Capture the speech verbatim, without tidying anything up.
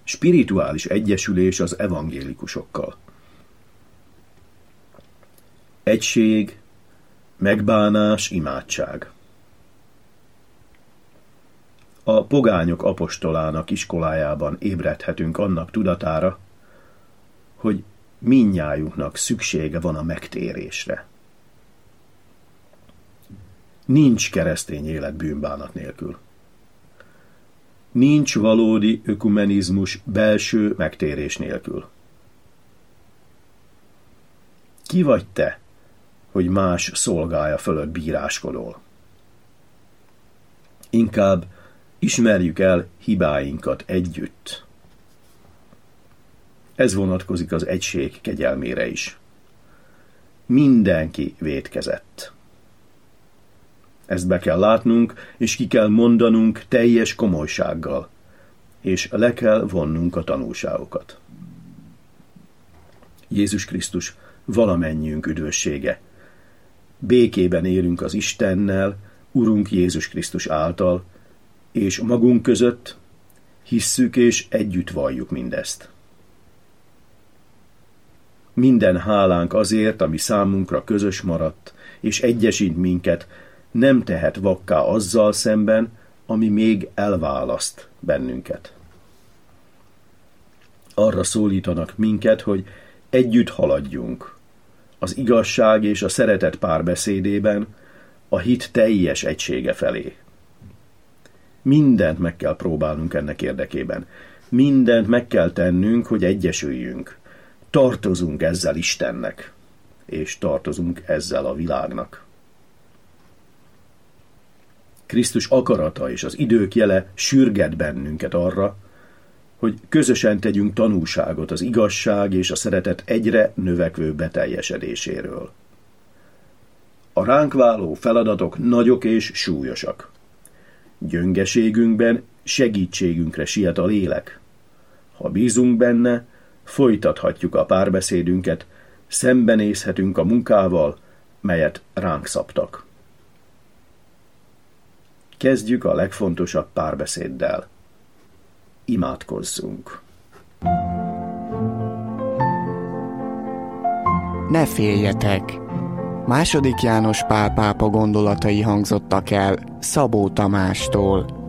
spirituális egyesülés az evangélikusokkal. Egység, megbánás, imádság. A pogányok apostolának iskolájában ébredhetünk annak tudatára, hogy mindnyájunknak szüksége van a megtérésre. Nincs keresztény élet bűnbánat nélkül. Nincs valódi ökumenizmus belső megtérés nélkül. Ki vagy te, hogy más szolgája fölött bíráskodol? Inkább ismerjük el hibáinkat együtt. Ez vonatkozik az egység kegyelmére is. Mindenki vétkezett. Ezt be kell látnunk, és ki kell mondanunk teljes komolysággal, és le kell vonnunk a tanulságokat. Jézus Krisztus valamennyiünk üdvössége. Békében élünk az Istennel, Urunk Jézus Krisztus által, és magunk között hisszük és együtt valljuk mindezt. Minden hálánk azért, ami számunkra közös maradt, és egyesít minket, nem tehet vakká azzal szemben, ami még elválaszt bennünket. Arra szólítanak minket, hogy együtt haladjunk az igazság és a szeretet párbeszédében a hit teljes egysége felé. Mindent meg kell próbálnunk ennek érdekében. Mindent meg kell tennünk, hogy egyesüljünk. Tartozunk ezzel Istennek, és tartozunk ezzel a világnak. Krisztus akarata és az idők jele sürget bennünket arra, hogy közösen tegyünk tanúságot az igazság és a szeretet egyre növekvő beteljesedéséről. A ránk váló feladatok nagyok és súlyosak. Gyöngeségünkben segítségünkre siet a lélek. Ha bízunk benne, folytathatjuk a párbeszédünket, szembenézhetünk a munkával, melyet ránk szabtak. Kezdjük a legfontosabb párbeszéddel. Imádkozzunk. Ne féljetek! Második János Pál pápa gondolatai hangzottak el Szabó Tamástól.